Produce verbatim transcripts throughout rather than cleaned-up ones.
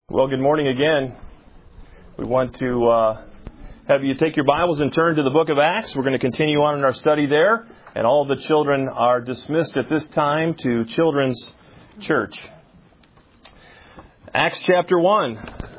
Well, good morning again. We want to uh, have you take your Bibles and turn to the book of Acts. We're going to continue on in our study there. And all of the children are dismissed at this time to Children's Church. Acts chapter one.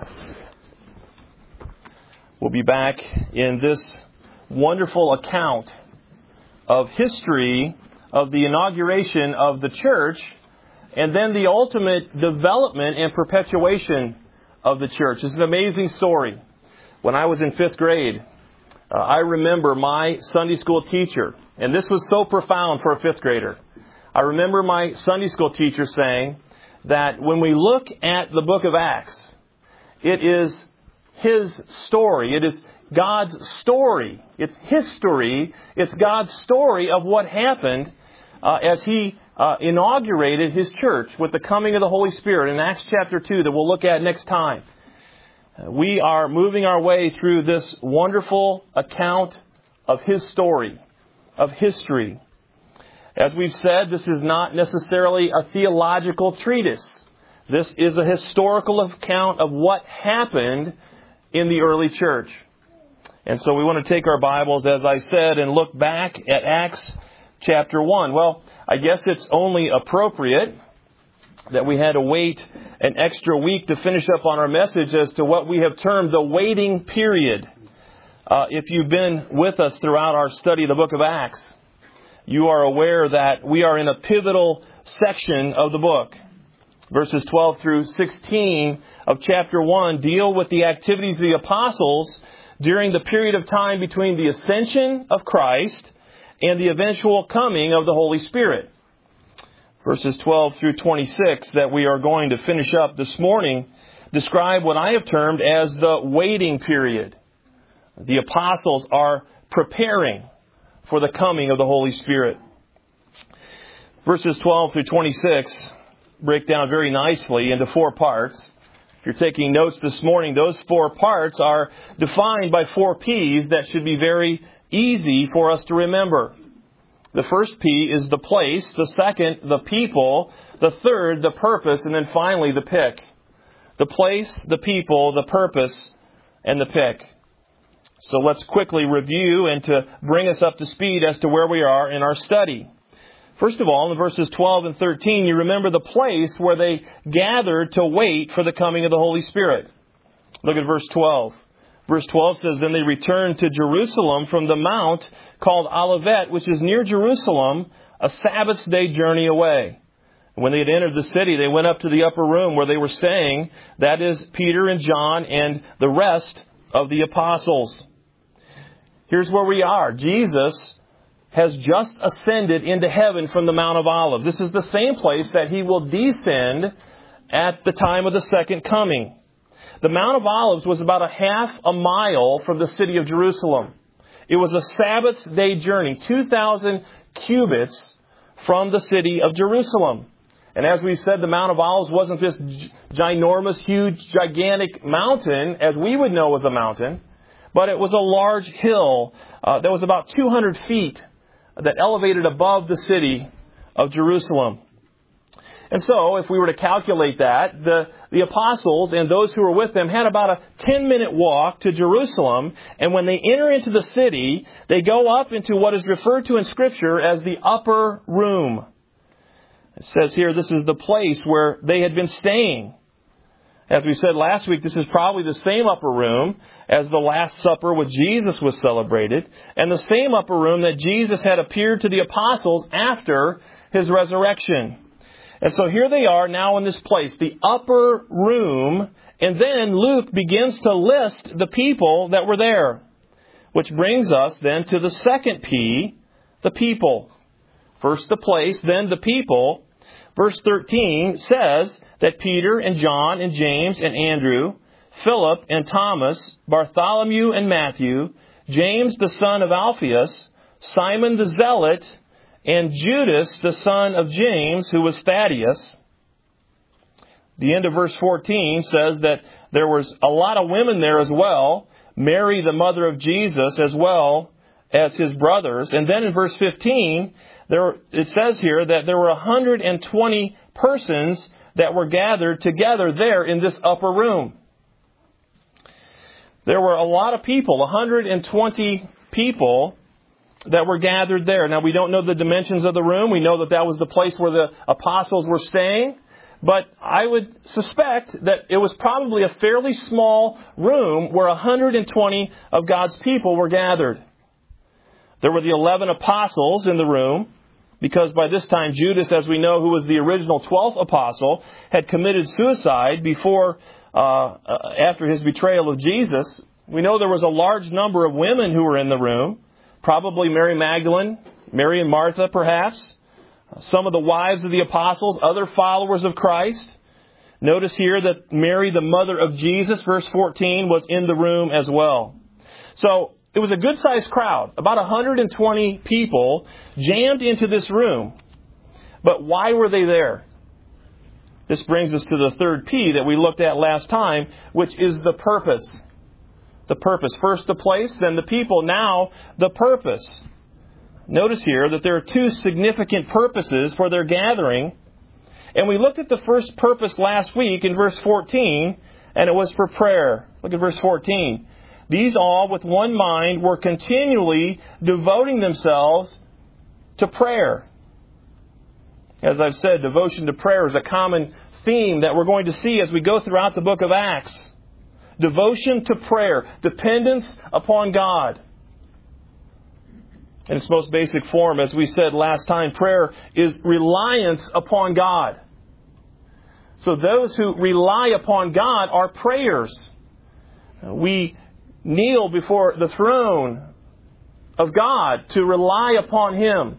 We'll be back in this wonderful account of history of the inauguration of the church and then the ultimate development and perpetuation of the church. It's an amazing story. When I was in fifth grade, uh, I remember my Sunday school teacher, and this was so profound for a fifth grader. I remember my Sunday school teacher saying that when we look at the book of Acts, it is his story. It is God's story. It's history. It's God's story of what happened uh, as He uh, inaugurated His church with the coming of the Holy Spirit in Acts chapter two that we'll look at next time. Uh, we are moving our way through this wonderful account of His story, of history. As we've said, this is not necessarily a theological treatise. This is a historical account of what happened in the early church. And so we want to take our Bibles, as I said, and look back at Acts chapter one. Well, I guess it's only appropriate that we had to wait an extra week to finish up on our message as to what we have termed the waiting period. Uh, if you've been with us throughout our study of the book of Acts, you are aware that we are in a pivotal section of the book. Verses twelve through sixteen of chapter one deal with the activities of the apostles during the period of time between the ascension of Christ and the eventual coming of the Holy Spirit. Verses twelve through twenty-six that we are going to finish up this morning describe what I have termed as the waiting period. The apostles are preparing for the coming of the Holy Spirit. Verses twelve through twenty-six break down very nicely into four parts. If you're taking notes this morning, those four parts are defined by four P's that should be very easy for us to remember. The first P is the place, the second, the people, the third, the purpose, and then finally the pick. The place, the people, the purpose, and the pick. So let's quickly review and to bring us up to speed as to where we are in our study. First of all, in verses twelve and thirteen, you remember the place where they gathered to wait for the coming of the Holy Spirit. Look at verse twelve. Verse twelve says, Then they returned to Jerusalem from the mount called Olivet, which is near Jerusalem, a Sabbath day journey away. When they had entered the city, they went up to the upper room where they were staying. That is Peter and John and the rest of the apostles. Here's where we are. Jesus has just ascended into heaven from the Mount of Olives. This is the same place that He will descend at the time of the second coming. The Mount of Olives was about a half a mile from the city of Jerusalem. It was a Sabbath day journey, two thousand cubits from the city of Jerusalem. And as we said, the Mount of Olives wasn't this ginormous, huge, gigantic mountain as we would know as a mountain, but it was a large hill uh, that was about two hundred feet that elevated above the city of Jerusalem. And so, if we were to calculate that, the, the apostles and those who were with them had about a ten-minute walk to Jerusalem. And when they enter into the city, they go up into what is referred to in Scripture as the upper room. It says here, this is the place where they had been staying. As we said last week, this is probably the same upper room as the Last Supper with Jesus was celebrated, and the same upper room that Jesus had appeared to the apostles after His resurrection. And so here they are now in this place, the upper room, and then Luke begins to list the people that were there, which brings us then to the second P, the people. First the place, then the people. Verse thirteen says that Peter and John and James and Andrew, Philip and Thomas, Bartholomew and Matthew, James the son of Alphaeus, Simon the Zealot, and Judas the son of James, who was Thaddeus. The end of verse fourteen says that there was a lot of women there as well. Mary, the mother of Jesus, as well as his brothers. And then in verse fifteen, there it says here that there were one hundred twenty persons that were gathered together there in this upper room. There were a lot of people, one hundred twenty people that were gathered there. Now, we don't know the dimensions of the room. We know that that was the place where the apostles were staying. But I would suspect that it was probably a fairly small room where one hundred twenty of God's people were gathered. There were the eleven apostles in the room, because by this time Judas, as we know, who was the original twelfth apostle, had committed suicide before, uh, after his betrayal of Jesus. We know there was a large number of women who were in the room, probably Mary Magdalene, Mary and Martha perhaps, some of the wives of the apostles, other followers of Christ. Notice here that Mary, the mother of Jesus, verse fourteen, was in the room as well. So it was a good-sized crowd, about one hundred twenty people jammed into this room. But why were they there? This brings us to the third P that we looked at last time, which is the purpose. The purpose. First the place, then the people, now the purpose. Notice here that there are two significant purposes for their gathering. And we looked at the first purpose last week in verse fourteen, and it was for prayer. Look at verse fourteen. These all, with one mind, were continually devoting themselves to prayer. As I've said, devotion to prayer is a common theme that we're going to see as we go throughout the book of Acts. Devotion to prayer, dependence upon God. In its most basic form, as we said last time, prayer is reliance upon God. So those who rely upon God are prayers. We kneel before the throne of God to rely upon Him,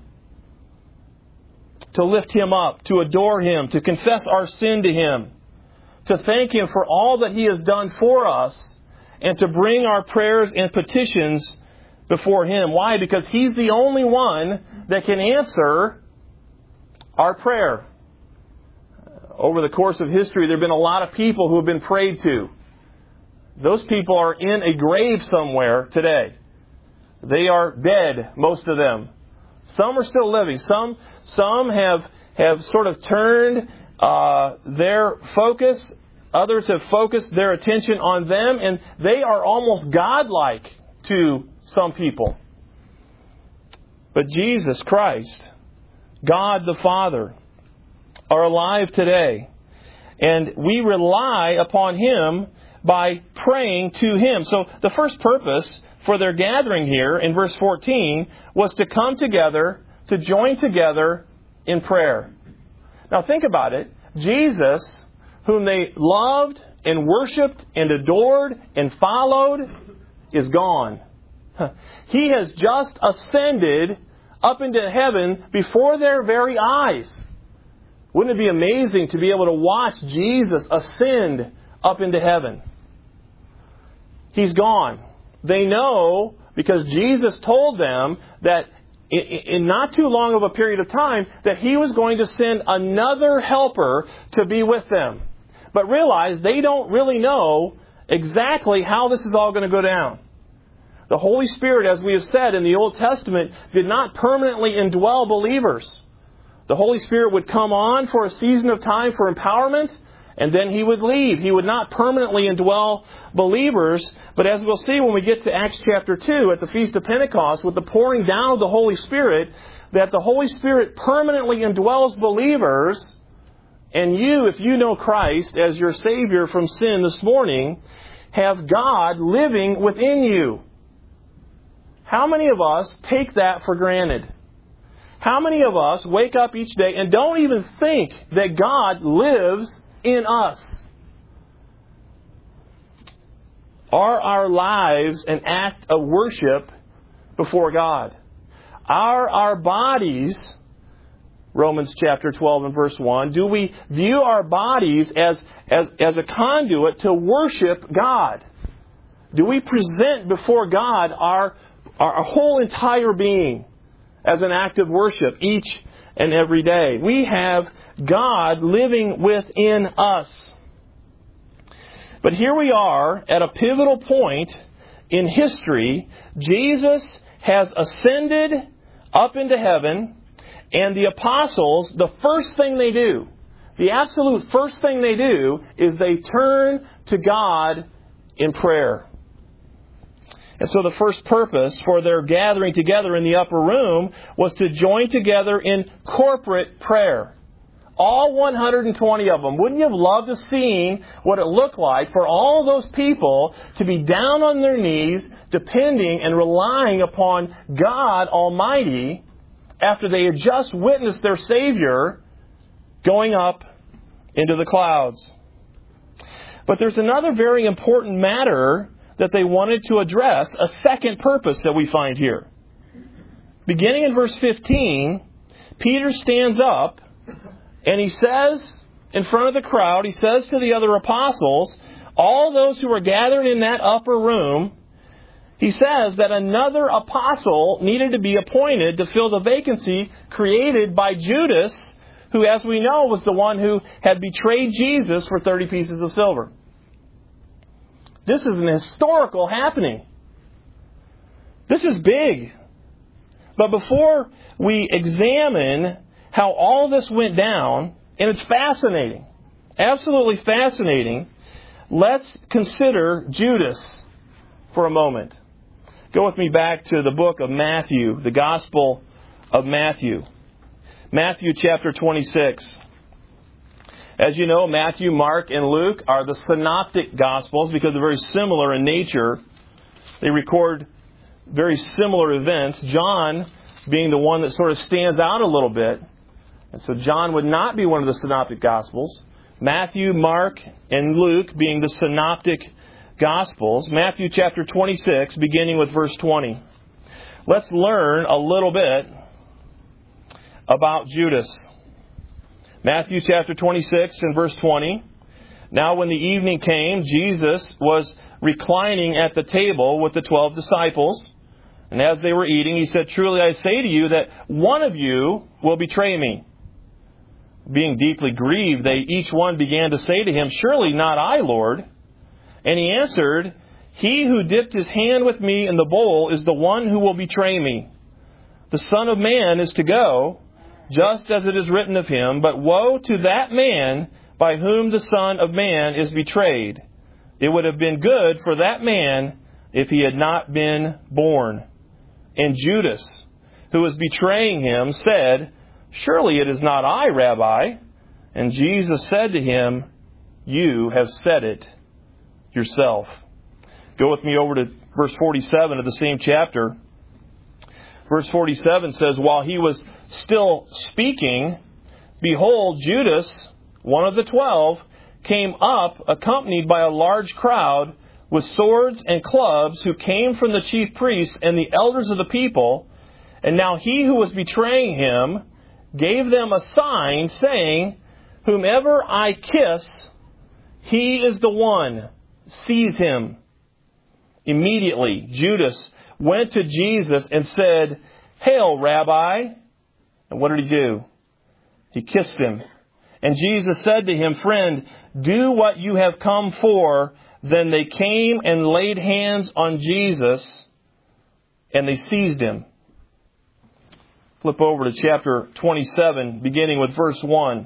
to lift Him up, to adore Him, to confess our sin to Him, to thank Him for all that He has done for us, and to bring our prayers and petitions before Him. Why? Because He's the only one that can answer our prayer. Over the course of history, there have been a lot of people who have been prayed to. Those people are in a grave somewhere today. They are dead, most of them. Some are still living. Some some have have sort of turned uh, their focus. Others have focused their attention on them, and they are almost godlike to some people. But Jesus Christ, God the Father, are alive today. And we rely upon Him by praying to Him. So the first purpose for their gathering here in verse fourteen was to come together, to join together in prayer. Now think about it. Jesus, whom they loved and worshipped and adored and followed, is gone. He has just ascended up into heaven before their very eyes. Wouldn't it be amazing to be able to watch Jesus ascend up into heaven? He's gone. They know, because Jesus told them that in not too long of a period of time, that He was going to send another helper to be with them. But realize they don't really know exactly how this is all going to go down. The Holy Spirit, as we have said in the Old Testament, did not permanently indwell believers. The Holy Spirit would come on for a season of time for empowerment, and then He would leave. He would not permanently indwell believers. But as we'll see when we get to Acts chapter two, at the Feast of Pentecost, with the pouring down of the Holy Spirit, that the Holy Spirit permanently indwells believers. And you, if you know Christ as your Savior from sin this morning, have God living within you. How many of us take that for granted? How many of us wake up each day and don't even think that God lives in us? Are our lives an act of worship before God? Are our bodies, Romans chapter twelve and verse one, do we view our bodies as, as, as a conduit to worship God? Do we present before God our, our whole entire being as an act of worship each and every day? We have God living within us. But here we are at a pivotal point in history. Jesus has ascended up into heaven, and the apostles, the first thing they do, the absolute first thing they do is they turn to God in prayer. And so the first purpose for their gathering together in the upper room was to join together in corporate prayer. All one hundred twenty of them. Wouldn't you have loved to seen what it looked like for all those people to be down on their knees, depending and relying upon God Almighty after they had just witnessed their Savior going up into the clouds? But there's another very important matter that they wanted to address, a second purpose that we find here. Beginning in verse fifteen, Peter stands up and he says in front of the crowd, he says to the other apostles, all those who were gathered in that upper room, he says that another apostle needed to be appointed to fill the vacancy created by Judas, who, as we know, was the one who had betrayed Jesus for thirty pieces of silver. This is an historical happening. This is big. But before we examine how all this went down, and it's fascinating, absolutely fascinating, let's consider Judas for a moment. Go with me back to the book of Matthew, the Gospel of Matthew. Matthew chapter twenty-six. As you know, Matthew, Mark, and Luke are the synoptic Gospels because they're very similar in nature. They record very similar events. John being the one that sort of stands out a little bit. And so John would not be one of the synoptic Gospels. Matthew, Mark, and Luke being the synoptic Gospels. Matthew chapter twenty-six, beginning with verse twenty. Let's learn a little bit about Judas. Matthew chapter twenty-six and verse twenty. Now when the evening came, Jesus was reclining at the table with the twelve disciples. And as they were eating, he said, truly I say to you that one of you will betray me. Being deeply grieved, they each one began to say to him, surely not I, Lord. And he answered, he who dipped his hand with me in the bowl is the one who will betray me. The Son of Man is to go, just as it is written of him, but woe to that man by whom the Son of Man is betrayed. It would have been good for that man if he had not been born. And Judas, who was betraying him, said, surely it is not I, Rabbi. And Jesus said to him, you have said it yourself. Go with me over to verse forty-seven of the same chapter. Verse forty-seven says, while he was still speaking, behold, Judas, one of the twelve, came up accompanied by a large crowd with swords and clubs, who came from the chief priests and the elders of the people. And now he who was betraying him gave them a sign, saying, whomever I kiss, he is the one. Seize him. Immediately, Judas went to Jesus and said, hail, Rabbi. And what did he do? He kissed him. And Jesus said to him, friend, do what you have come for. Then they came and laid hands on Jesus, and they seized him. Flip over to chapter twenty-seven, beginning with verse one.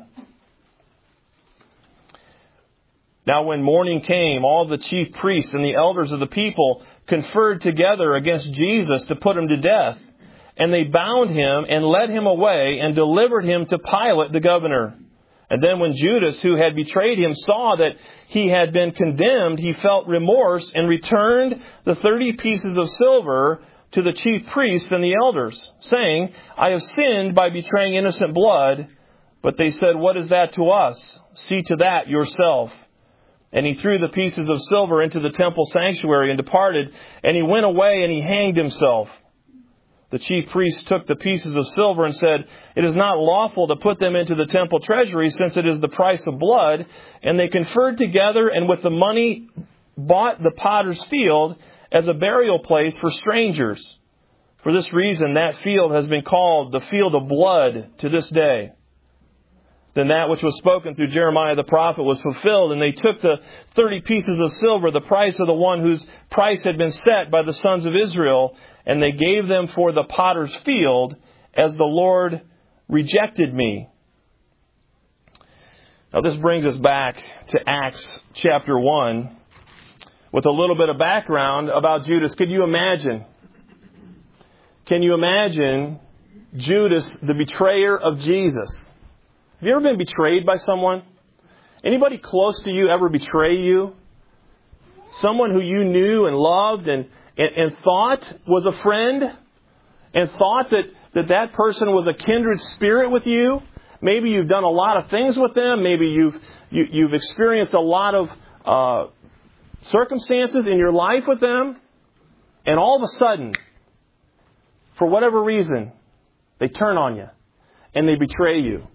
Now when morning came, all the chief priests and the elders of the people conferred together against Jesus to put him to death. And they bound him and led him away and delivered him to Pilate the governor. And then when Judas, who had betrayed him, saw that he had been condemned, he felt remorse and returned the thirty pieces of silver to the chief priests and the elders, saying, I have sinned by betraying innocent blood. But they said, what is that to us? See to that yourself. And he threw the pieces of silver into the temple sanctuary and departed. And he went away and he hanged himself. The chief priests took the pieces of silver and said, it is not lawful to put them into the temple treasury, since it is the price of blood. And they conferred together, and with the money bought the potter's field as a burial place for strangers. For this reason, that field has been called the field of blood to this day. Then that which was spoken through Jeremiah the prophet was fulfilled, and they took the thirty pieces of silver, the price of the one whose price had been set by the sons of Israel, and they gave them for the potter's field, as the Lord rejected me. Now this brings us back to Acts chapter one with a little bit of background about Judas. Could you imagine? Can you imagine Judas, the betrayer of Jesus? Have you ever been betrayed by someone? Anybody close to you ever betray you? Someone who you knew and loved and, and, and thought was a friend and thought that, that that person was a kindred spirit with you. Maybe you've done a lot of things with them. Maybe you've you, you've experienced a lot of uh, circumstances in your life with them. And all of a sudden, for whatever reason, they turn on you and they betray you.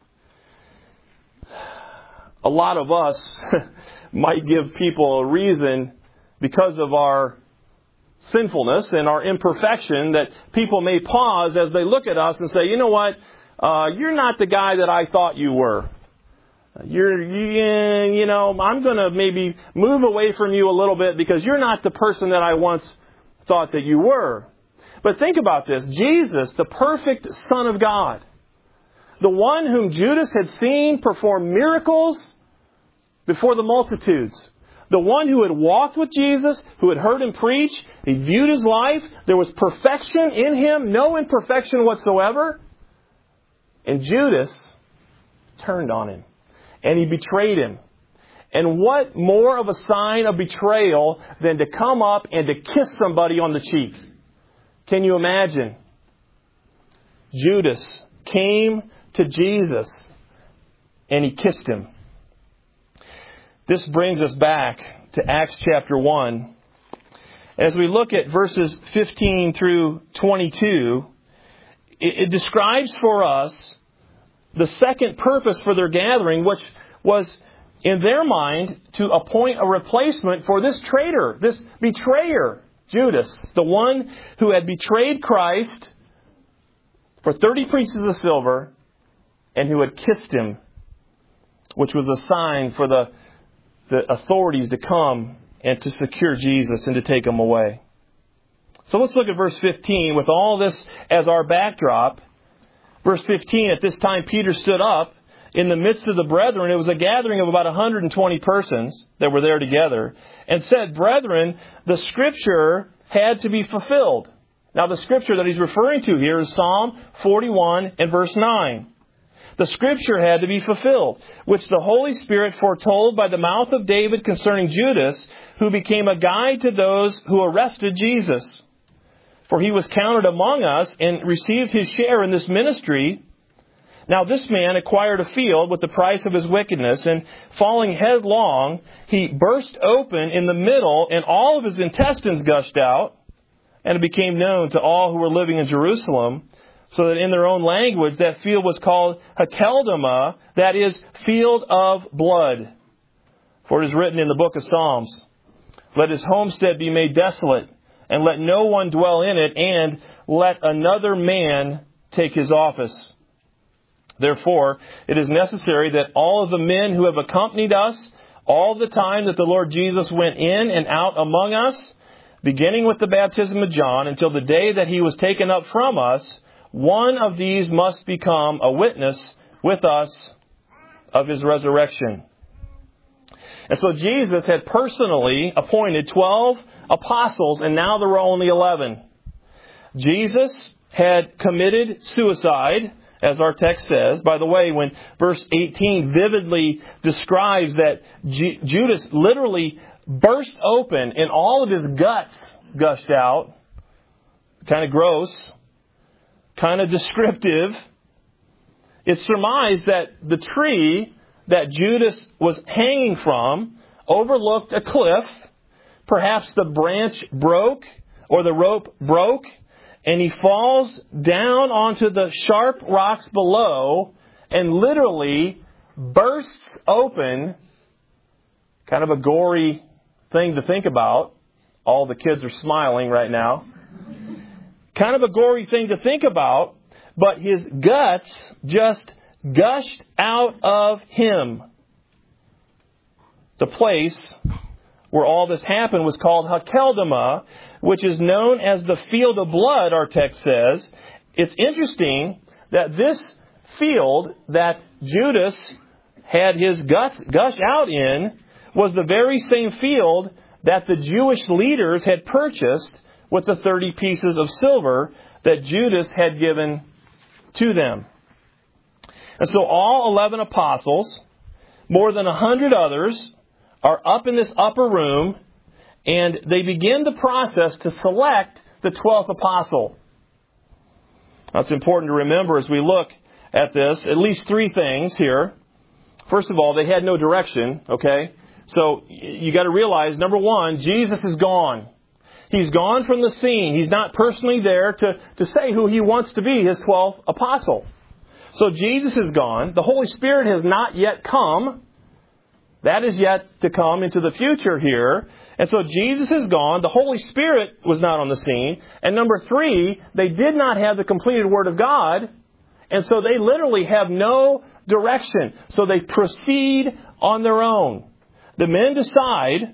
A lot of us might give people a reason because of our sinfulness and our imperfection that people may pause as they look at us and say, you know what, uh, you're not the guy that I thought you were. You're, you, you know, I'm going to maybe move away from you a little bit because you're not the person that I once thought that you were. But think about this. Jesus, the perfect Son of God, the one whom Judas had seen perform miracles before the multitudes, the one who had walked with Jesus, who had heard Him preach, he viewed His life, there was perfection in Him, no imperfection whatsoever. And Judas turned on Him, and he betrayed Him. And what more of a sign of betrayal than to come up and to kiss somebody on the cheek? Can you imagine? Judas came to Jesus and he kissed Him. This brings us back to Acts chapter one. As we look at verses fifteen through twenty-two, it, it describes for us the second purpose for their gathering, which was in their mind to appoint a replacement for this traitor, this betrayer, Judas, the one who had betrayed Christ for thirty pieces of silver and who had kissed Him, which was a sign for the, the authorities to come and to secure Jesus and to take Him away. So let's look at verse fifteen with all this as our backdrop. Verse fifteen, at this time Peter stood up in the midst of the brethren. It was a gathering of about one hundred twenty persons that were there together, and said, Brethren, the Scripture had to be fulfilled. Now the Scripture that he's referring to here is Psalm forty-one and verse nine. The Scripture had to be fulfilled, which the Holy Spirit foretold by the mouth of David concerning Judas, who became a guide to those who arrested Jesus. For he was counted among us and received his share in this ministry. Now this man acquired a field with the price of his wickedness, and falling headlong, he burst open in the middle, and all of his intestines gushed out, and it became known to all who were living in Jerusalem, so that in their own language that field was called Hakeldama, that is, field of blood. For it is written in the book of Psalms, Let his homestead be made desolate, and let no one dwell in it, and let another man take his office. Therefore, it is necessary that all of the men who have accompanied us all the time that the Lord Jesus went in and out among us, beginning with the baptism of John until the day that He was taken up from us, one of these must become a witness with us of His resurrection. And so Jesus had personally appointed twelve apostles, and now there were only eleven. Jesus had committed suicide, as our text says. By the way, when verse eighteen vividly describes that G- Judas literally burst open and all of his guts gushed out, kind of gross, kind of descriptive, it's surmised that the tree that Judas was hanging from overlooked a cliff. Perhaps the branch broke or the rope broke, and he falls down onto the sharp rocks below and literally bursts open. Kind of a gory thing to think about. All the kids are smiling right now. Kind of a gory thing to think about, but his guts just gushed out of him. The place where all this happened was called Hakeldama, which is known as the field of blood, our text says. It's interesting that this field that Judas had his guts gush out in was the very same field that the Jewish leaders had purchased with the thirty pieces of silver that Judas had given to them. And so all eleven apostles, more than a hundred others, are up in this upper room, and they begin the process to select the twelfth apostle. That's important to remember as we look at this. At least three things here. First of all, they had no direction, okay? So you got to realize, number one, Jesus is gone. He's gone from the scene. He's not personally there to, to say who he wants to be, his twelfth apostle. So Jesus is gone. The Holy Spirit has not yet come. That is yet to come into the future here. And so Jesus is gone. The Holy Spirit was not on the scene. And number three, they did not have the completed Word of God. And so they literally have no direction. So they proceed on their own. The men decide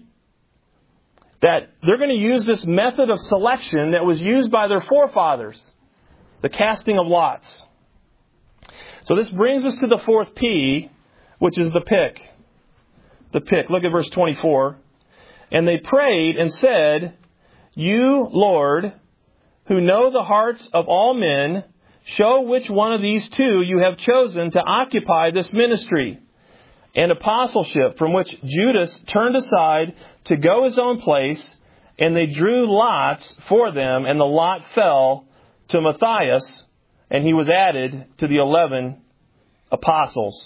that they're going to use this method of selection that was used by their forefathers, the casting of lots. So this brings us to the fourth P, which is the pick. The pick. Look at verse twenty-four. And they prayed and said, You, Lord, who know the hearts of all men, show which one of these two you have chosen to occupy this ministry and apostleship, from which Judas turned aside to go his own place, and they drew lots for them, and the lot fell to Matthias, and he was added to the eleven apostles.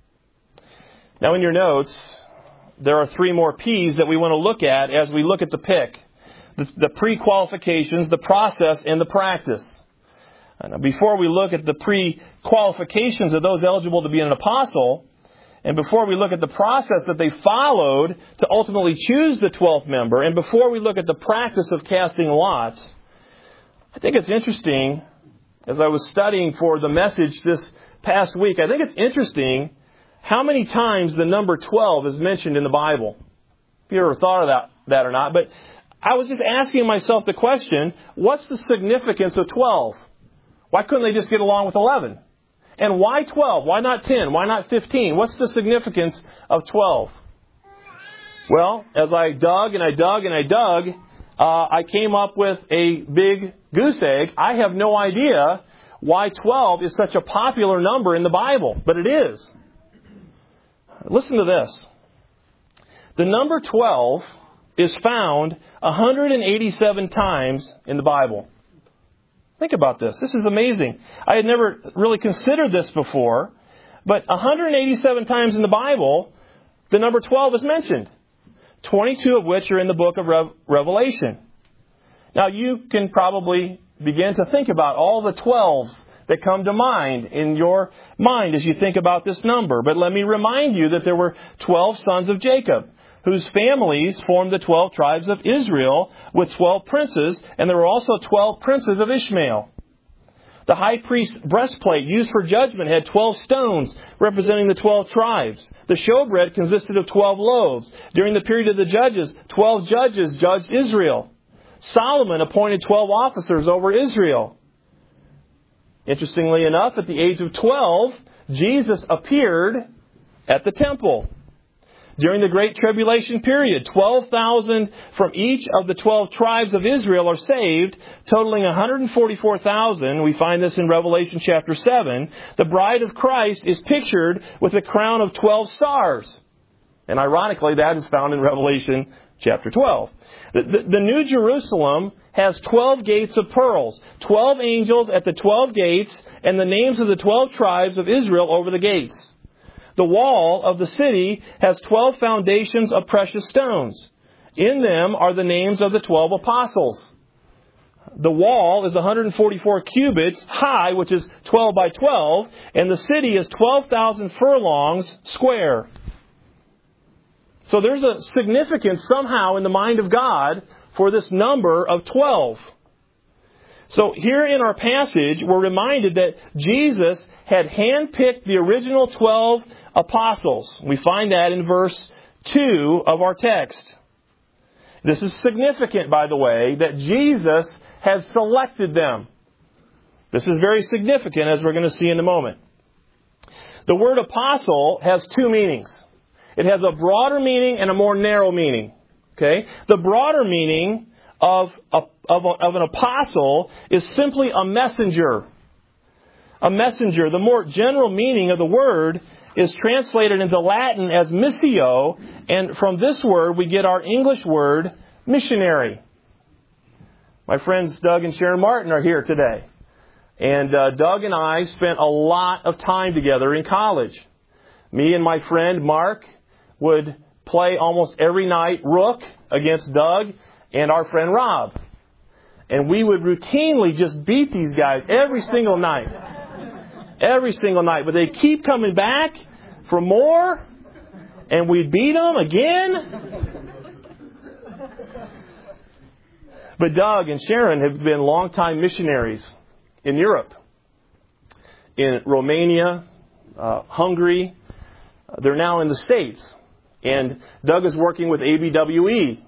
Now in your notes, there are three more P's that we want to look at as we look at the pick. The, the pre-qualifications, the process, and the practice. Now, before we look at the pre-qualifications of those eligible to be an apostle, and before we look at the process that they followed to ultimately choose the twelfth member, and before we look at the practice of casting lots, I think it's interesting, as I was studying for the message this past week, I think it's interesting how many times the number twelve is mentioned in the Bible. If you ever thought of that, that or not. But I was just asking myself the question, what's the significance of twelve? Why couldn't they just get along with eleven? And why twelve? Why not ten? Why not fifteen? What's the significance of twelve? Well, as I dug and I dug and I dug, uh, I came up with a big goose egg. I have no idea why twelve is such a popular number in the Bible, but it is. Listen to this. The number twelve is found one hundred eighty-seven times in the Bible. Think about this. This is amazing. I had never really considered this before, but one hundred eighty-seven times in the Bible, the number twelve is mentioned, twenty-two of which are in the book of Re- Revelation. Now, you can probably begin to think about all the twelves that come to mind in your mind as you think about this number. But let me remind you that there were twelve sons of Jacob, whose families formed the twelve tribes of Israel with twelve princes, and there were also twelve princes of Ishmael. The high priest's breastplate used for judgment had twelve stones representing the twelve tribes. The showbread consisted of twelve loaves. During the period of the judges, twelve judges judged Israel. Solomon appointed twelve officers over Israel. Interestingly enough, at the age of twelve, Jesus appeared at the temple. During the Great Tribulation period, twelve thousand from each of the twelve tribes of Israel are saved, totaling one hundred forty-four thousand. We find this in Revelation chapter seven. The bride of Christ is pictured with a crown of twelve stars. And ironically, that is found in Revelation chapter twelve. The, the, the New Jerusalem has twelve gates of pearls, twelve angels at the twelve gates, and the names of the twelve tribes of Israel over the gates. The wall of the city has twelve foundations of precious stones. In them are the names of the twelve apostles. The wall is one hundred forty-four cubits high, which is twelve by twelve, and the city is twelve thousand furlongs square. So there's a significance somehow in the mind of God for this number of twelve. So here in our passage, we're reminded that Jesus had handpicked the original twelve apostles. We find that in verse two of our text. This is significant, by the way, that Jesus has selected them. This is very significant, as we're going to see in a moment. The word apostle has two meanings. It has a broader meaning and a more narrow meaning. Okay? The broader meaning of, a, of, a, of an apostle is simply a messenger. A messenger. The more general meaning of the word is translated into Latin as missio, and from this word we get our English word missionary. My friends Doug and Sharon Martin are here today. And uh, Doug and I spent a lot of time together in college. Me and my friend Mark would play almost every night rook against Doug and our friend Rob. And we would routinely just beat these guys every single night. Every single night. But they keep coming back for more, and we'd beat them again. But Doug and Sharon have been longtime missionaries in Europe, in Romania, uh, Hungary. They're now in the States. And Doug is working with A B W E.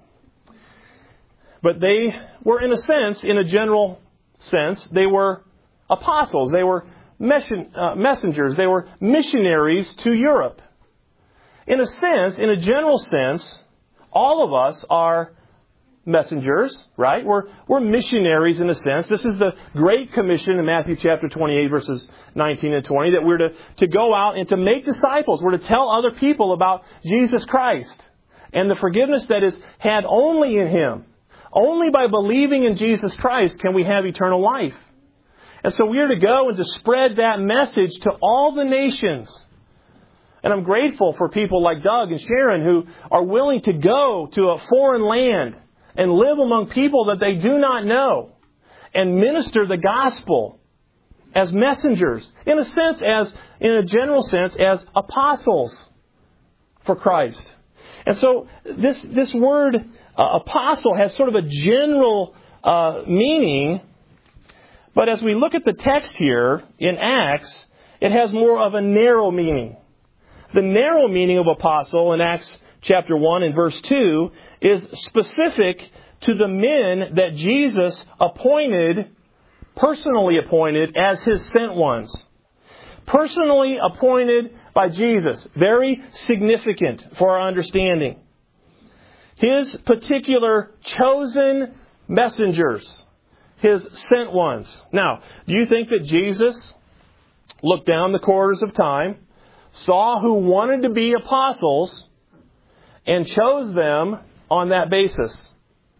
But they were, in a sense, in a general sense, they were apostles. They were messen- uh, messengers. They were missionaries to Europe. In a sense, in a general sense, all of us are messengers, right? We're, we're missionaries in a sense. This is the Great Commission in Matthew chapter twenty-eight, verses nineteen and twenty, that we're to, to go out and to make disciples. We're to tell other people about Jesus Christ and the forgiveness that is had only in Him. Only by believing in Jesus Christ can we have eternal life. And so we are to go and to spread that message to all the nations. And I'm grateful for people like Doug and Sharon who are willing to go to a foreign land and live among people that they do not know and minister the gospel as messengers, in a sense, as in a general sense, as apostles for Christ. And so this this word uh, apostle has sort of a general uh, meaning, but as we look at the text here in Acts, it has more of a narrow meaning. The narrow meaning of apostle in Acts chapter one and verse two is specific to the men that Jesus appointed, personally appointed as His sent ones. Personally appointed by Jesus. Very significant for our understanding. His particular chosen messengers. His sent ones. Now, do you think that Jesus looked down the corridors of time, saw who wanted to be apostles, and chose them on that basis?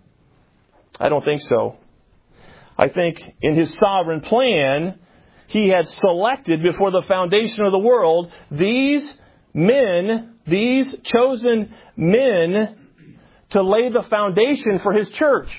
I don't think so. I think in His sovereign plan, He had selected before the foundation of the world these men, these chosen men, to lay the foundation for His church.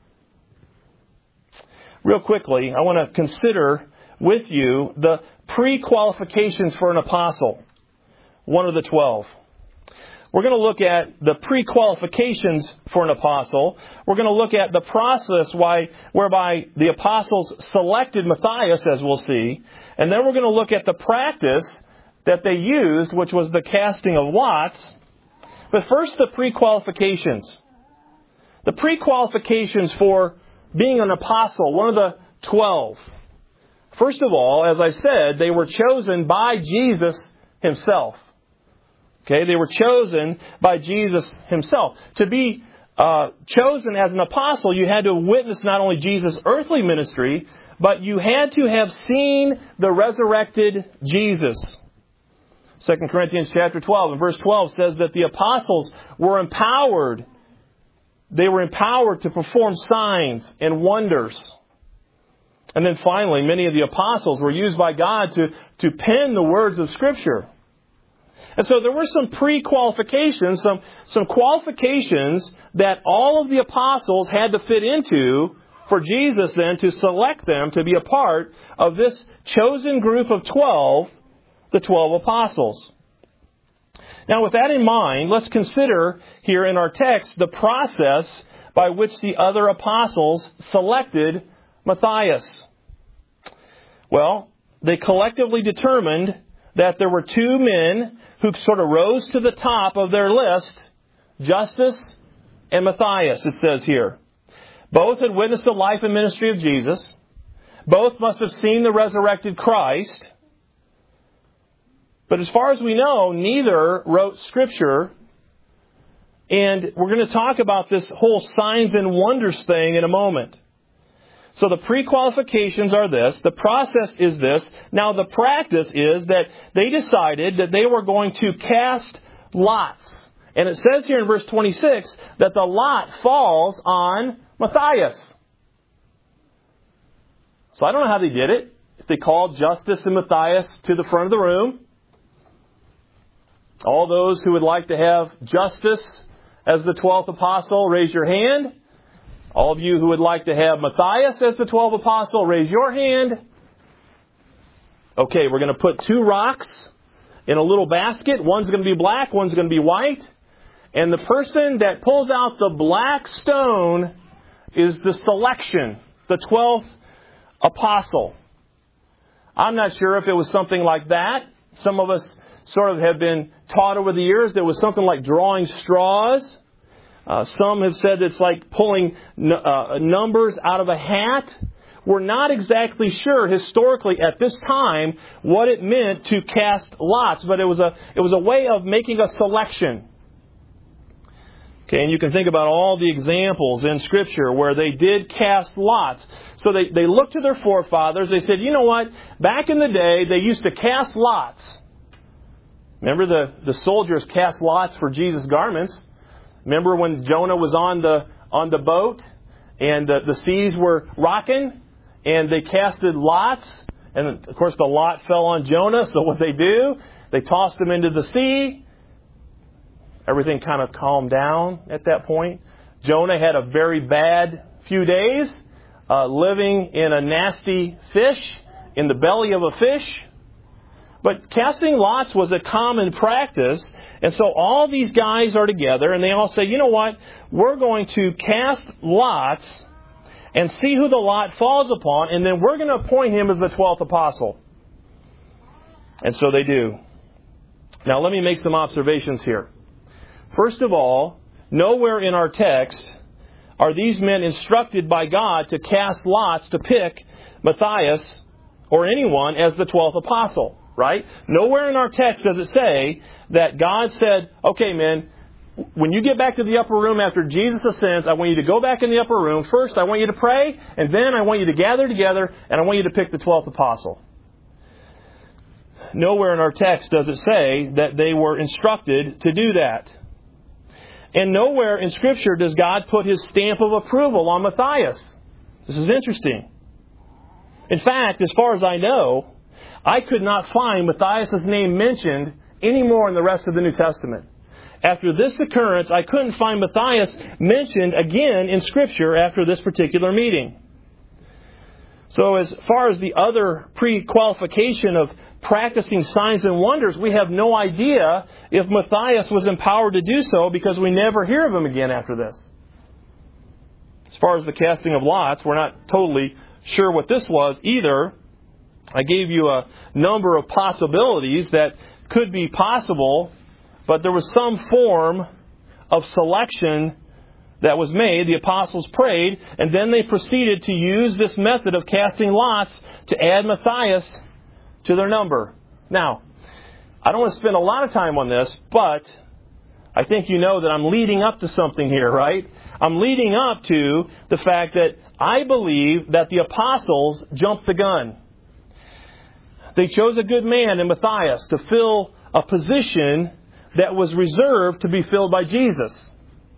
Real quickly, I want to consider with you the pre-qualifications for an apostle, one of the twelve. We're going to look at the pre-qualifications for an apostle. We're going to look at the process why, whereby the apostles selected Matthias, as we'll see. And then we're going to look at the practice that they used, which was the casting of lots. But first, the pre-qualifications. The pre-qualifications for being an apostle, one of the twelve. First of all, as I said, they were chosen by Jesus Himself. Okay, they were chosen by Jesus Himself. To be uh, chosen as an apostle, you had to witness not only Jesus' earthly ministry, but you had to have seen the resurrected Jesus. Second Corinthians chapter twelve and verse twelve says that the apostles were empowered. They were empowered to perform signs and wonders. And then finally, many of the apostles were used by God to, to pen the words of Scripture. And so there were some pre-qualifications, some, some qualifications that all of the apostles had to fit into for Jesus then to select them to be a part of this chosen group of twelve, the twelve apostles. Now with that in mind, let's consider here in our text the process by which the other apostles selected Matthias. Well, they collectively determined that there were two men who sort of rose to the top of their list, Justus and Matthias, it says here. Both had witnessed the life and ministry of Jesus. Both must have seen the resurrected Christ. But as far as we know, neither wrote Scripture. And we're going to talk about this whole signs and wonders thing in a moment. So the pre-qualifications are this. The process is this. Now the practice is that they decided that they were going to cast lots. And it says here in verse twenty-six that the lot falls on Matthias. So I don't know how they did it. If they called Justus and Matthias to the front of the room. All those who would like to have Justus as the twelfth apostle, raise your hand. All of you who would like to have Matthias as the twelfth apostle, raise your hand. Okay, we're going to put two rocks in a little basket. One's going to be black, one's going to be white. And the person that pulls out the black stone is the selection, the twelfth apostle. I'm not sure if it was something like that. Some of us sort of have been taught over the years there was something like drawing straws. Uh, some have said it's like pulling n- uh, numbers out of a hat. We're not exactly sure historically at this time what it meant to cast lots, but it was a it was a way of making a selection. Okay, and you can think about all the examples in Scripture where they did cast lots. So they, they looked to their forefathers. They said, you know what? Back in the day, they used to cast lots. Remember the, the soldiers cast lots for Jesus' garments. Remember when Jonah was on the on the boat and the, the seas were rocking and they casted lots. And, of course, the lot fell on Jonah. So what they do, they tossed him into the sea. Everything kind of calmed down at that point. Jonah had a very bad few days uh, living in a nasty fish, in the belly of a fish. But casting lots was a common practice. And so all these guys are together and they all say, you know what? We're going to cast lots and see who the lot falls upon. And then we're going to appoint him as the twelfth apostle. And so they do. Now let me make some observations here. First of all, nowhere in our text are these men instructed by God to cast lots to pick Matthias or anyone as the twelfth apostle, right? Nowhere in our text does it say that God said, okay, men, when you get back to the upper room after Jesus ascends, I want you to go back in the upper room. First, I want you to pray, and then I want you to gather together, and I want you to pick the twelfth apostle. Nowhere in our text does it say that they were instructed to do that. And nowhere in Scripture does God put His stamp of approval on Matthias. This is interesting. In fact, as far as I know, I could not find Matthias' name mentioned anymore in the rest of the New Testament. After this occurrence, I couldn't find Matthias mentioned again in Scripture after this particular meeting. So as far as the other pre-qualification of practicing signs and wonders, we have no idea if Matthias was empowered to do so because we never hear of him again after this. As far as the casting of lots, we're not totally sure what this was either. I gave you a number of possibilities that could be possible, but there was some form of selection that was made. The apostles prayed, and then they proceeded to use this method of casting lots to add Matthias to their number. Now, I don't want to spend a lot of time on this, but I think you know that I'm leading up to something here, right? I'm leading up to the fact that I believe that the apostles jumped the gun. They chose a good man in Matthias to fill a position that was reserved to be filled by Jesus.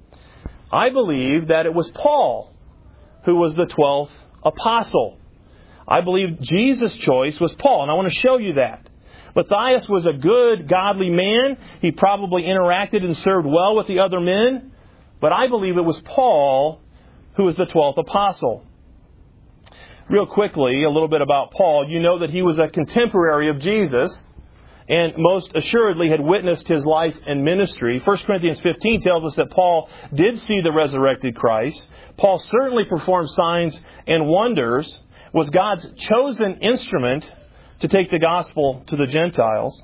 I believe that it was Paul who was the twelfth apostle. I believe Jesus' choice was Paul, and I want to show you that. Matthias was a good, godly man. He probably interacted and served well with the other men. But I believe it was Paul who was the twelfth apostle. Real quickly, a little bit about Paul. You know that he was a contemporary of Jesus and most assuredly had witnessed His life and ministry. First Corinthians fifteen tells us that Paul did see the resurrected Christ. Paul certainly performed signs and wonders, was God's chosen instrument to take the gospel to the Gentiles.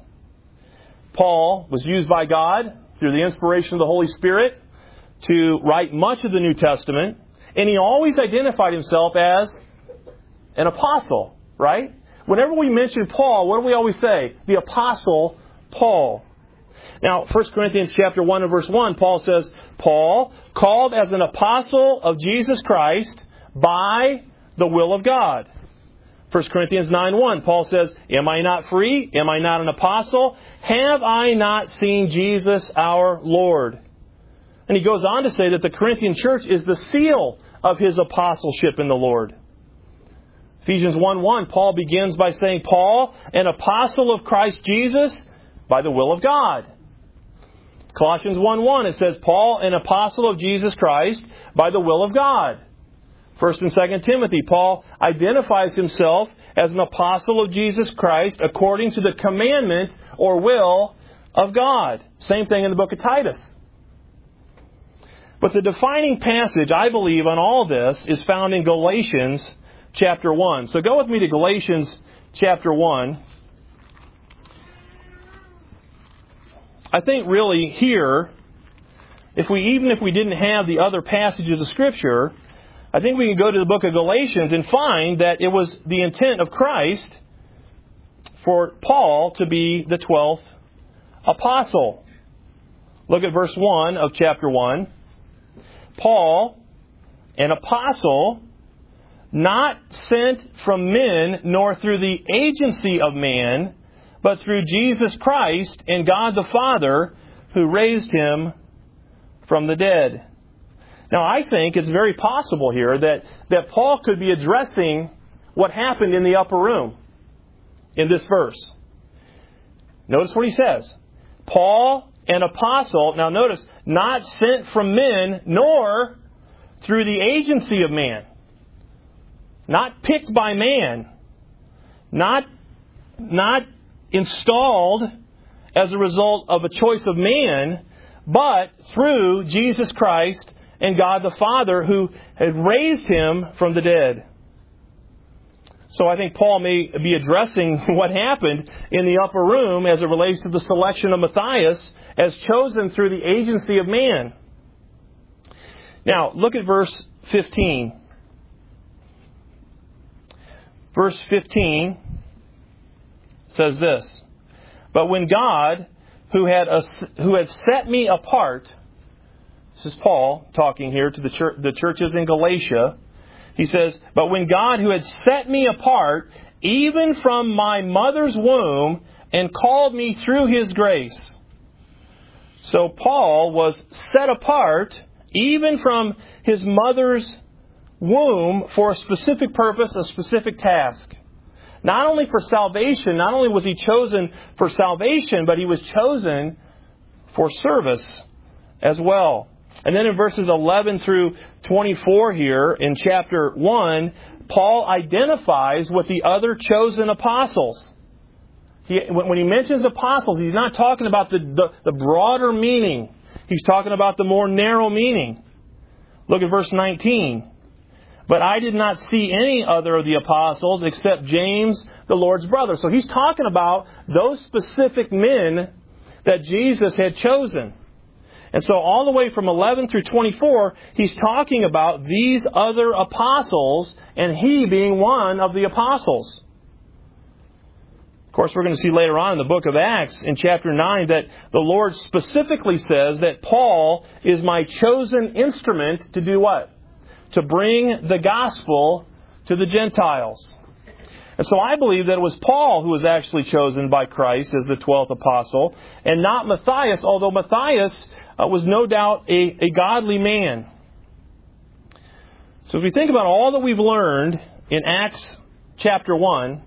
Paul was used by God through the inspiration of the Holy Spirit to write much of the New Testament, and he always identified himself as an apostle, right? Whenever we mention Paul, what do we always say? The apostle Paul. Now, First Corinthians chapter one and verse one, Paul says, Paul, called as an apostle of Jesus Christ by the will of God. First Corinthians nine one, Paul says, Am I not free? Am I not an apostle? Have I not seen Jesus our Lord? And he goes on to say that the Corinthian church is the seal of his apostleship in the Lord. Ephesians one one, Paul begins by saying, Paul, an apostle of Christ Jesus by the will of God. Colossians one one, it says, Paul, an apostle of Jesus Christ by the will of God. First and Second Timothy, Paul identifies himself as an apostle of Jesus Christ according to the commandment or will of God. Same thing in the book of Titus. But the defining passage, I believe, on all this is found in Galatians chapter one. So go with me to Galatians chapter one. I think really here, if we even if we didn't have the other passages of Scripture, I think we can go to the book of Galatians and find that it was the intent of Christ for Paul to be the twelfth apostle. Look at verse one of chapter one. Paul, an apostle, not sent from men nor through the agency of man, but through Jesus Christ and God the Father, who raised him from the dead. Now, I think it's very possible here that, that Paul could be addressing what happened in the upper room in this verse. Notice what he says. Paul, an apostle, now notice, not sent from men, nor through the agency of man. Not picked by man. Not, not installed as a result of a choice of man, but through Jesus Christ and God the Father, who had raised him from the dead. So I think Paul may be addressing what happened in the upper room as it relates to the selection of Matthias as chosen through the agency of man. Now, look at verse fifteen. Verse fifteen says this, But when God, who had who had set me apart, this is Paul talking here to the, church, the churches in Galatia, he says, But when God, who had set me apart, even from my mother's womb, and called me through His grace. So Paul was set apart, even from his mother's womb, for a specific purpose, a specific task. Not only for salvation, not only was he chosen for salvation, but he was chosen for service as well. And then in verses eleven through twenty-four here in chapter one, Paul identifies with the other chosen apostles. He, when he mentions apostles, he's not talking about the, the, the broader meaning. He's talking about the more narrow meaning. Look at verse nineteen. But I did not see any other of the apostles except James, the Lord's brother. So he's talking about those specific men that Jesus had chosen. And so all the way from eleven through twenty-four, he's talking about these other apostles and he being one of the apostles. Of course, we're going to see later on in the book of Acts in chapter nine that the Lord specifically says that Paul is my chosen instrument to do what? To bring the gospel to the Gentiles. And so I believe that it was Paul who was actually chosen by Christ as the twelfth apostle, and not Matthias, although Matthias uh, was no doubt a, a godly man. So as we think about all that we've learned in Acts chapter one,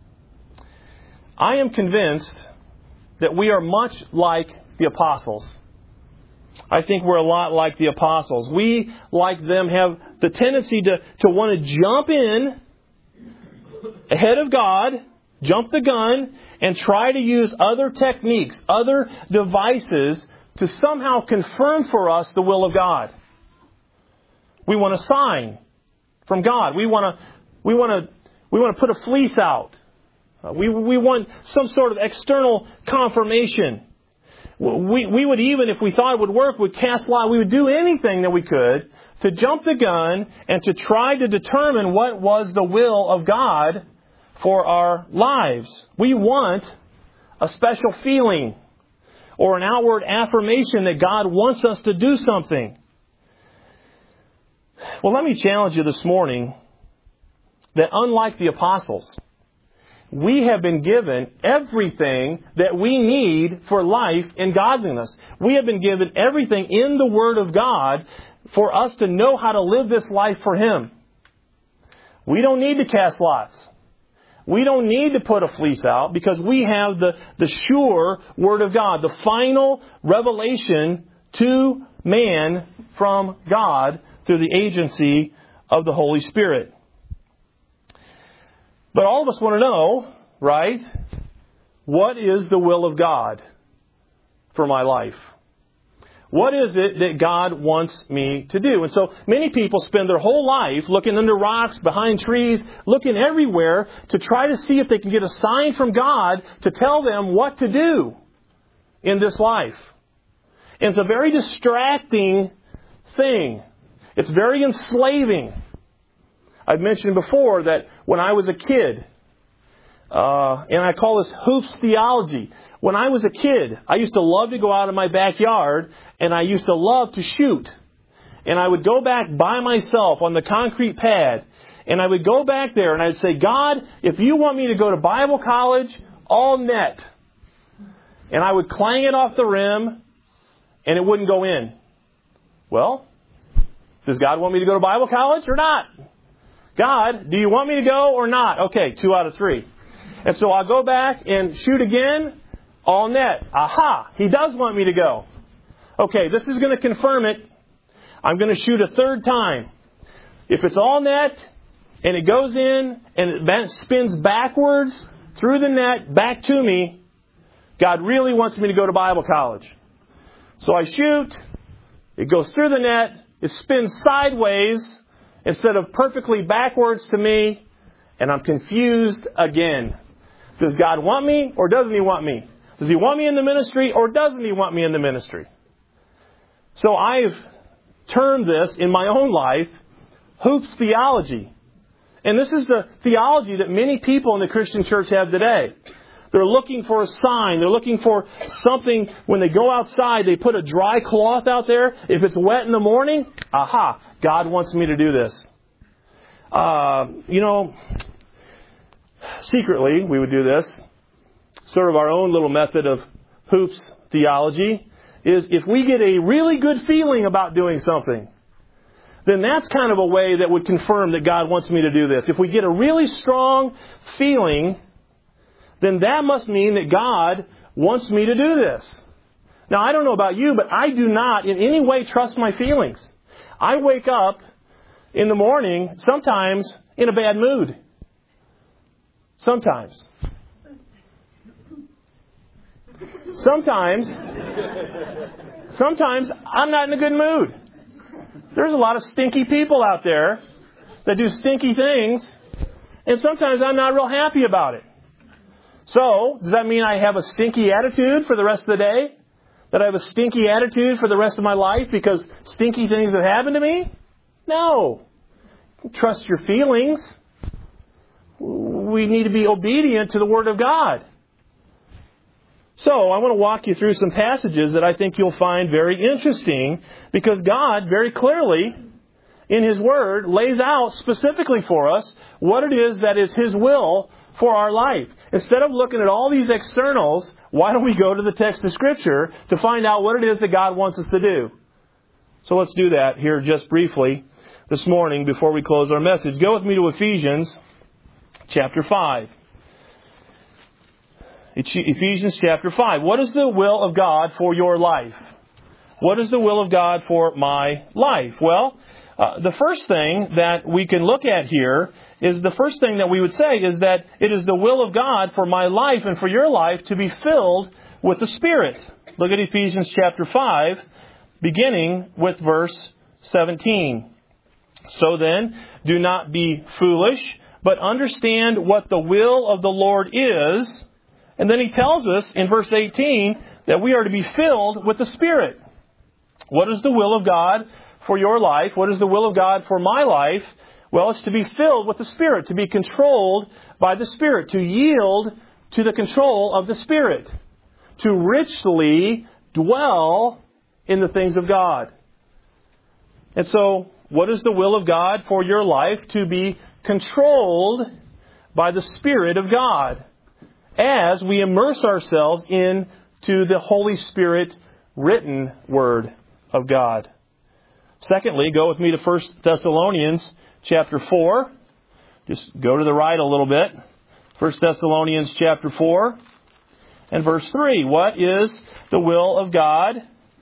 I am convinced that we are much like the apostles. I think we're a lot like the apostles. We, like them, have the tendency to, to want to jump in ahead of God, jump the gun, and try to use other techniques, other devices to somehow confirm for us the will of God. We want a sign from God. We want to, we want to, we want to put a fleece out. We, we want some sort of external confirmation. We, we would even, if we thought it would work, would cast lot. We would do anything that we could to jump the gun and to try to determine what was the will of God for our lives. We want a special feeling. or an outward affirmation that God wants us to do something. Well, let me challenge you this morning that unlike the apostles, we have been given everything that we need for life and godliness. We have been given everything in the Word of God for us to know how to live this life for Him. We don't need to cast lots. We don't need to put a fleece out because we have the, the sure Word of God, the final revelation to man from God through the agency of the Holy Spirit. But all of us want to know, right, what is the will of God for my life? What is it that God wants me to do? And so many people spend their whole life looking under rocks, behind trees, looking everywhere to try to see if they can get a sign from God to tell them what to do in this life. And it's a very distracting thing. It's very enslaving. I've mentioned before that when I was a kid, uh, and I call this hoops theology. When I was a kid, I used to love to go out in my backyard, and I used to love to shoot. And I would go back by myself on the concrete pad, and I would go back there, and I'd say, God, if you want me to go to Bible college, all net. And I would clang it off the rim, and it wouldn't go in. Well, does God want me to go to Bible college or not? God, do you want me to go or not? Okay, two out of three. And so I'll go back and shoot again, all net. Aha, He does want me to go. Okay, this is going to confirm it. I'm going to shoot a third time. If it's all net and it goes in and it spins backwards through the net back to me, God really wants me to go to Bible college. So I shoot, it goes through the net, it spins sideways instead of perfectly backwards to me, and I'm confused again. Does God want me or doesn't He want me? Does He want me in the ministry or doesn't He want me in the ministry? So I've termed this in my own life hoops theology. And this is the theology that many people in the Christian church have today. They're looking for a sign. They're looking for something. When they go outside, they put a dry cloth out there. If it's wet in the morning, aha, God wants me to do this. Uh, you know, secretly, we would do this. Sort of our own little method of hoops theology is if we get a really good feeling about doing something, then that's kind of a way that would confirm that God wants me to do this. If we get a really strong feeling, then that must mean that God wants me to do this. Now, I don't know about you, but I do not in any way trust my feelings. I wake up in the morning sometimes in a bad mood. Sometimes. Sometimes, sometimes I'm not in a good mood. There's a lot of stinky people out there that do stinky things, and sometimes I'm not real happy about it. So, does that mean I have a stinky attitude for the rest of the day? That I have a stinky attitude for the rest of my life because stinky things have happened to me? No. Trust your feelings. We need to be obedient to the Word of God. So, I want to walk you through some passages that I think you'll find very interesting because God very clearly in His Word lays out specifically for us what it is that is His will for our life. Instead of looking at all these externals, why don't we go to the text of Scripture to find out what it is that God wants us to do? So let's do that here just briefly this morning before we close our message. Go with me to Ephesians chapter five. Ephesians chapter five. What is the will of God for your life? What is the will of God for my life? Well, uh, the first thing that we can look at here is the first thing that we would say is that it is the will of God for my life and for your life to be filled with the Spirit. Look at Ephesians chapter five, beginning with verse seventeen. So then, do not be foolish, but understand what the will of the Lord is. And then he tells us in verse eighteen that we are to be filled with the Spirit. What is the will of God for your life? What is the will of God for my life? Well, it's to be filled with the Spirit, to be controlled by the Spirit, to yield to the control of the Spirit. to richly dwell in the things of God. And so, what is the will of God for your life? To be controlled by the Spirit of God as we immerse ourselves into the Holy Spirit written Word of God. Secondly, go with me to First Thessalonians chapter four. Just go to the right a little bit. First Thessalonians chapter four and verse three. What is the will of God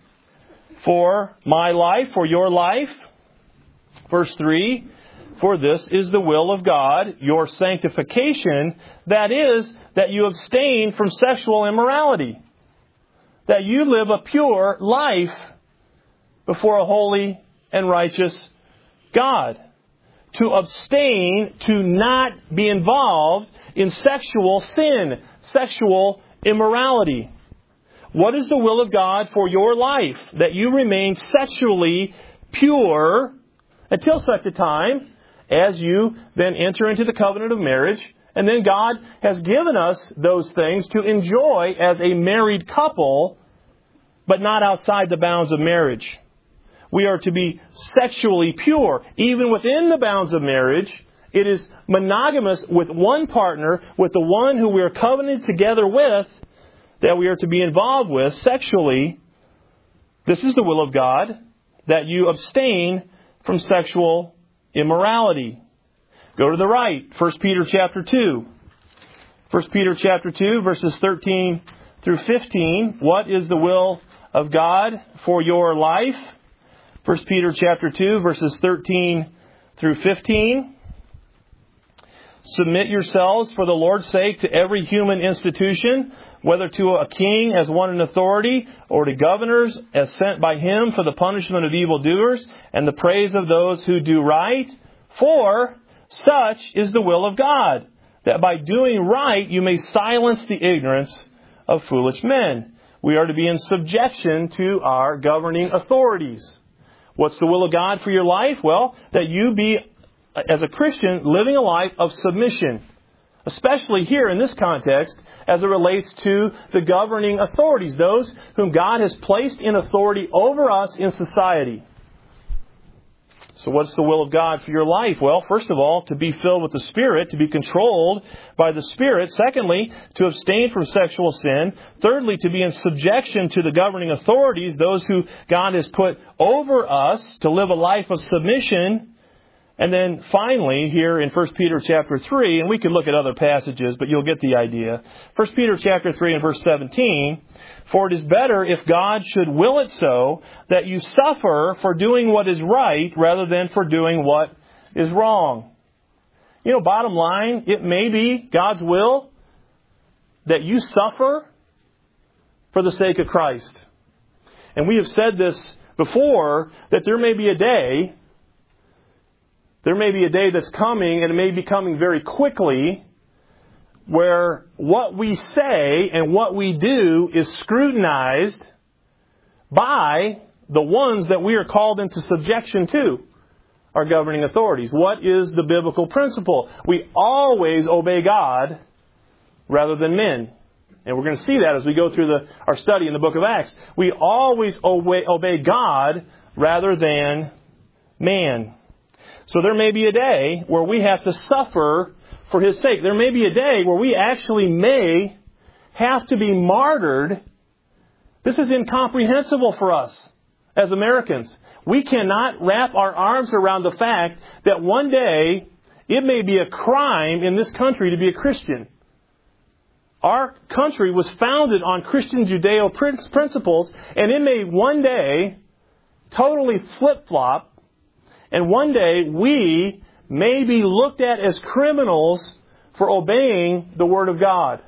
for my life, for your life? Verse three, for this is the will of God, your sanctification, that is, that you abstain from sexual immorality, that you live a pure life before a holy and righteous God. To abstain, to not be involved in sexual sin, sexual immorality. What is the will of God for your life? That you remain sexually pure until such a time as you then enter into the covenant of marriage. And then God has given us those things to enjoy as a married couple, but not outside the bounds of marriage. We are to be sexually pure. Even within the bounds of marriage, it is monogamous with one partner, with the one who we are covenanted together with, that we are to be involved with sexually. This is the will of God, that you abstain from sexual immorality. Go to the right, First Peter chapter two. First Peter chapter two, verses thirteen through fifteen. What is the will of God for your life? First Peter chapter two, verses thirteen through fifteen. Submit yourselves for the Lord's sake to every human institution, whether to a king as one in authority, or to governors as sent by him for the punishment of evildoers and the praise of those who do right. For such is the will of God, that by doing right you may silence the ignorance of foolish men. We are to be in subjection to our governing authorities. What's the will of God for your life? Well, that you be, as a Christian, living a life of submission. Especially here in this context, as it relates to the governing authorities, those whom God has placed in authority over us in society. So what's the will of God for your life? Well, first of all, to be filled with the Spirit, to be controlled by the Spirit. Secondly, to abstain from sexual sin. Thirdly, to be in subjection to the governing authorities, those who God has put over us, to live a life of submission. And then finally, here in First Peter chapter three, and we could look at other passages, but you'll get the idea. First Peter chapter three and verse seventeen, for it is better if God should will it so, that you suffer for doing what is right rather than for doing what is wrong. You know, bottom line, it may be God's will that you suffer for the sake of Christ. And we have said this before, that there may be a day There may be a day that's coming, and it may be coming very quickly, where what we say and what we do is scrutinized by the ones that we are called into subjection to, our governing authorities. What is the biblical principle? We always obey God rather than men. And we're going to see that as we go through the, our study in the book of Acts. We always obey, obey God rather than man. So there may be a day where we have to suffer for His sake. There may be a day where we actually may have to be martyred. This is incomprehensible for us as Americans. We cannot wrap our arms around the fact that one day it may be a crime in this country to be a Christian. Our country was founded on Christian Judeo principles, and it may one day totally flip-flop. And one day we may be looked at as criminals for obeying the Word of God.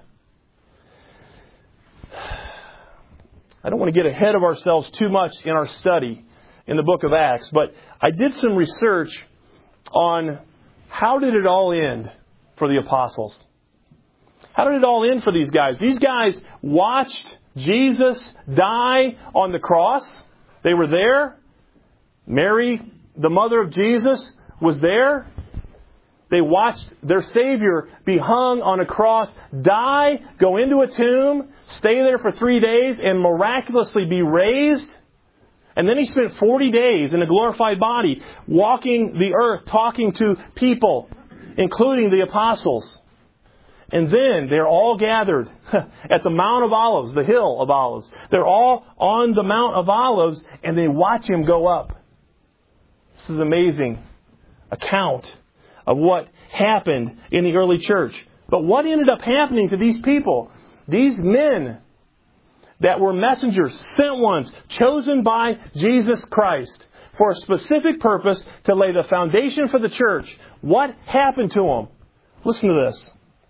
I don't want to get ahead of ourselves too much in our study in the book of Acts, but I did some research on how did it all end for the apostles. How did it all end for these guys? These guys watched Jesus die on the cross. They were there. Mary, the mother of Jesus, was there. They watched their Savior be hung on a cross, die, go into a tomb, stay there for three days, and miraculously be raised. And then He spent forty days in a glorified body, walking the earth, talking to people, including the apostles. And then they're all gathered at the Mount of Olives, the Hill of Olives. They're all on the Mount of Olives, and they watch Him go up. This is an amazing account of what happened in the early church. But what ended up happening to these people? These men that were messengers, sent ones, chosen by Jesus Christ for a specific purpose to lay the foundation for the church. What happened to them? Listen to this.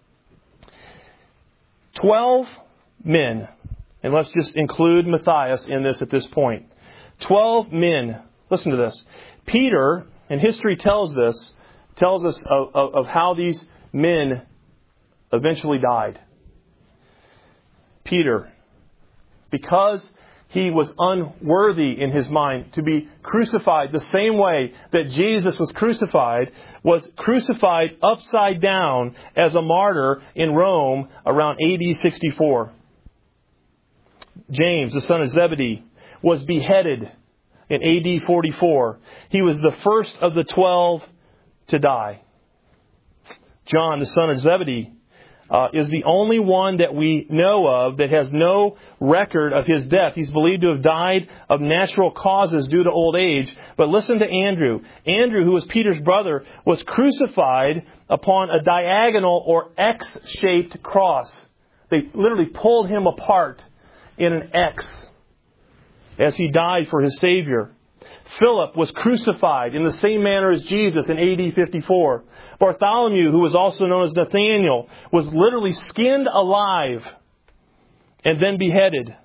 Twelve men, and let's just include Matthias in this at this point. Twelve men. Listen to this. Peter, and history tells this, tells us of, of, of how these men eventually died. Peter, because he was unworthy in his mind to be crucified the same way that Jesus was crucified, was crucified upside down as a martyr in Rome around A D sixty-four. James, the son of Zebedee, was beheaded in A D forty-four. He was the first of the twelve to die. John, the son of Zebedee, uh, is the only one that we know of that has no record of his death. He's believed to have died of natural causes due to old age. But listen to Andrew. Andrew, who was Peter's brother, was crucified upon a diagonal or X-shaped cross. They literally pulled him apart in an X as he died for his Savior. Philip was crucified in the same manner as Jesus in A D fifty-four. Bartholomew, who was also known as Nathaniel, was literally skinned alive and then beheaded.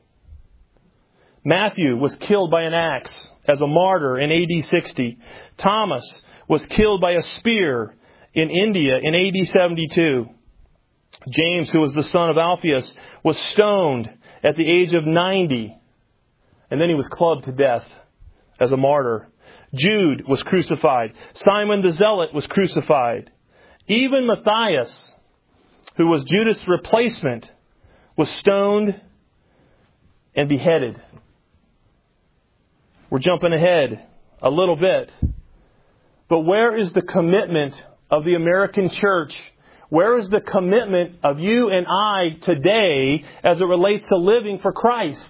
Matthew was killed by an axe as a martyr in A D sixty. Thomas was killed by a spear in India in A D seventy-two. James, who was the son of Alphaeus, was stoned at the age of ninety. And then he was clubbed to death as a martyr. Jude was crucified. Simon the Zealot was crucified. Even Matthias, who was Judas' replacement, was stoned and beheaded. We're jumping ahead a little bit. But where is the commitment of the American church? Where is the commitment of you and I today as it relates to living for Christ?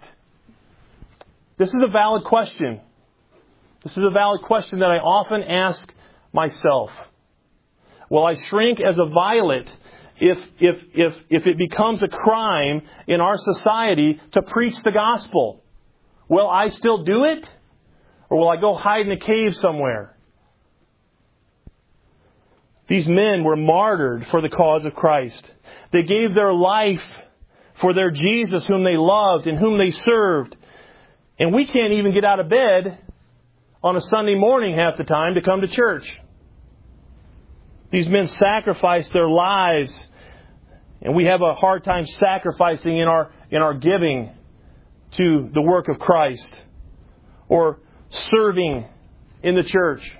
This is a valid question. This is a valid question that I often ask myself. Will I shrink as a violet if, if, if, if it becomes a crime in our society to preach the gospel? Will I still do it? Or will I go hide in a cave somewhere? These men were martyred for the cause of Christ. They gave their life for their Jesus whom they loved and whom they served. And we can't even get out of bed on a Sunday morning half the time to come to church. These men sacrificed their lives, and we have a hard time sacrificing in our in our giving to the work of Christ or serving in the church.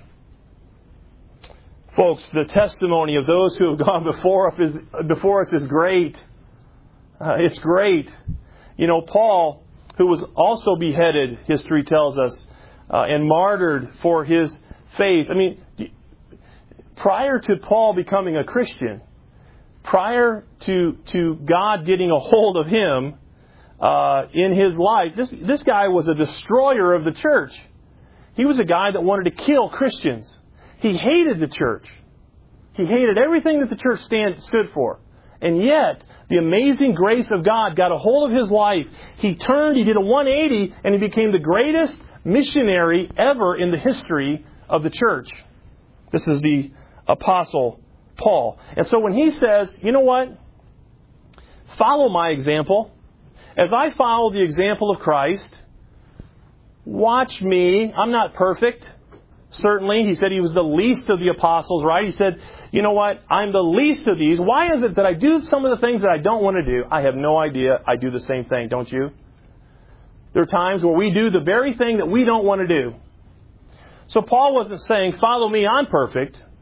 Folks, the testimony of those who have gone before us is, before us is great. Uh, it's great. You know, Paul, who was also beheaded, history tells us, uh, and martyred for his faith. I mean, prior to Paul becoming a Christian, prior to to God getting a hold of him uh, in his life, this this guy was a destroyer of the church. He was a guy that wanted to kill Christians. He hated the church. He hated everything that the church stand, stood for. And yet, the amazing grace of God got a hold of his life. He turned, he did a one eighty, and he became the greatest missionary ever in the history of the church. This is the Apostle Paul. And so when he says, you know what? Follow my example. As I follow the example of Christ, watch me. I'm not perfect. Certainly, he said he was the least of the apostles, right? He said, you know what? I'm the least of these. Why is it that I do some of the things that I don't want to do? I have no idea. I do the same thing, don't you? There are times where we do the very thing that we don't want to do. So Paul wasn't saying, follow me, I'm perfect.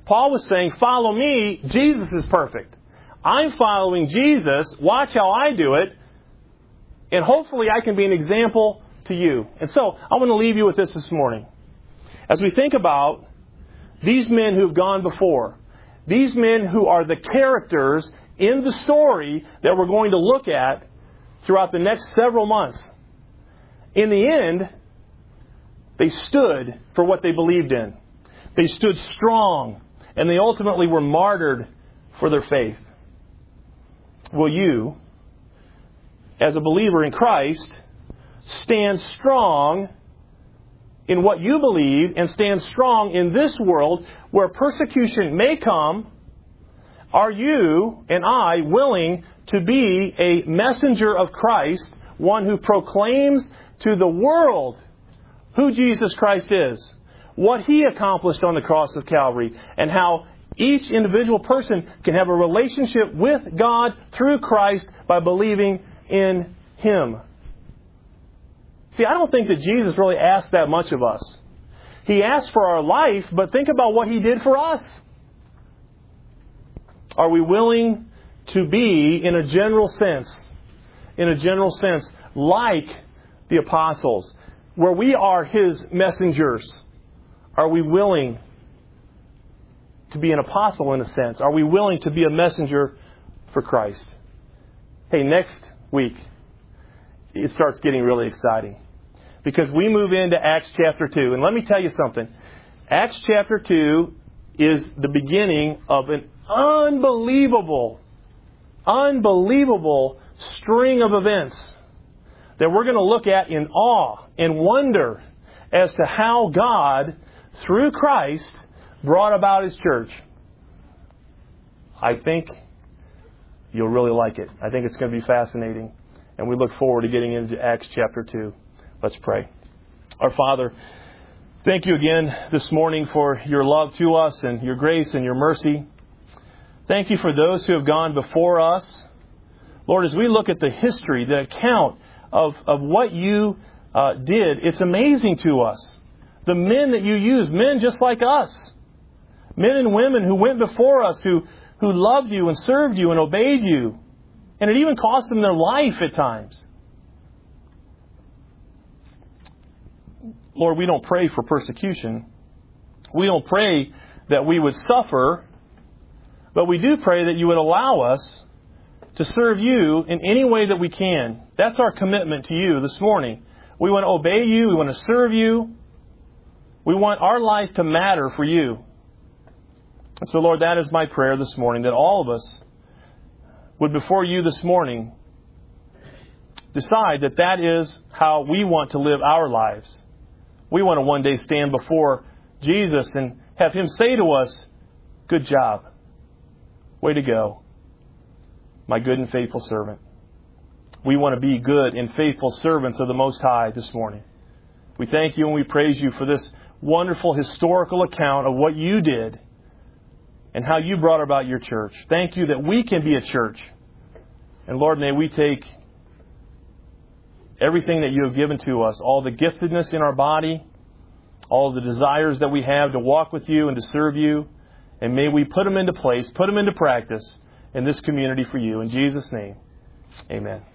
Paul was saying, follow me, Jesus is perfect. I'm following Jesus, watch how I do it, and hopefully I can be an example to you. And so, I want to leave you with this this morning. As we think about these men who've gone before, these men who are the characters in the story that we're going to look at throughout the next several months. In the end, they stood for what they believed in. They stood strong, and they ultimately were martyred for their faith. Will you, as a believer in Christ, stand strong in what you believe and stand strong in this world where persecution may come? Are you and I willing to be a messenger of Christ, one who proclaims to the world who Jesus Christ is, what He accomplished on the cross of Calvary, and how each individual person can have a relationship with God through Christ by believing in Him? See, I don't think that Jesus really asked that much of us. He asked for our life, but think about what He did for us. Are we willing to be, in a general sense, in a general sense, like the apostles, where we are His messengers? Are we willing to be an apostle in a sense? Are we willing to be a messenger for Christ? Hey, next week, it starts getting really exciting, because we move into Acts chapter two. And let me tell you something. Acts chapter two is the beginning of an unbelievable, unbelievable string of events that we're going to look at in awe and wonder as to how God, through Christ, brought about His church. I think you'll really like it. I think it's going to be fascinating. And we look forward to getting into Acts chapter two. Let's pray. Our Father, thank you again this morning for your love to us and your grace and your mercy. Thank you for those who have gone before us. Lord, as we look at the history, the account of, of what you uh, did, it's amazing to us. The men that you used, men just like us. Men and women who went before us, who, who loved you and served you and obeyed you. And it even cost them their life at times. Lord, we don't pray for persecution. We don't pray that we would suffer. But we do pray that you would allow us to serve you in any way that we can. That's our commitment to you this morning. We want to obey you. We want to serve you. We want our life to matter for you. And so, Lord, that is my prayer this morning, that all of us would, before you this morning, decide that that is how we want to live our lives. We want to one day stand before Jesus and have Him say to us, good job. Way to go, my good and faithful servant. We want to be good and faithful servants of the Most High this morning. We thank you and we praise you for this wonderful historical account of what you did and how you brought about your church. Thank you that we can be a church. And Lord, may we take everything that you have given to us, all the giftedness in our body, all the desires that we have to walk with you and to serve you, and may we put them into place, put them into practice in this community for you. In Jesus' name, amen.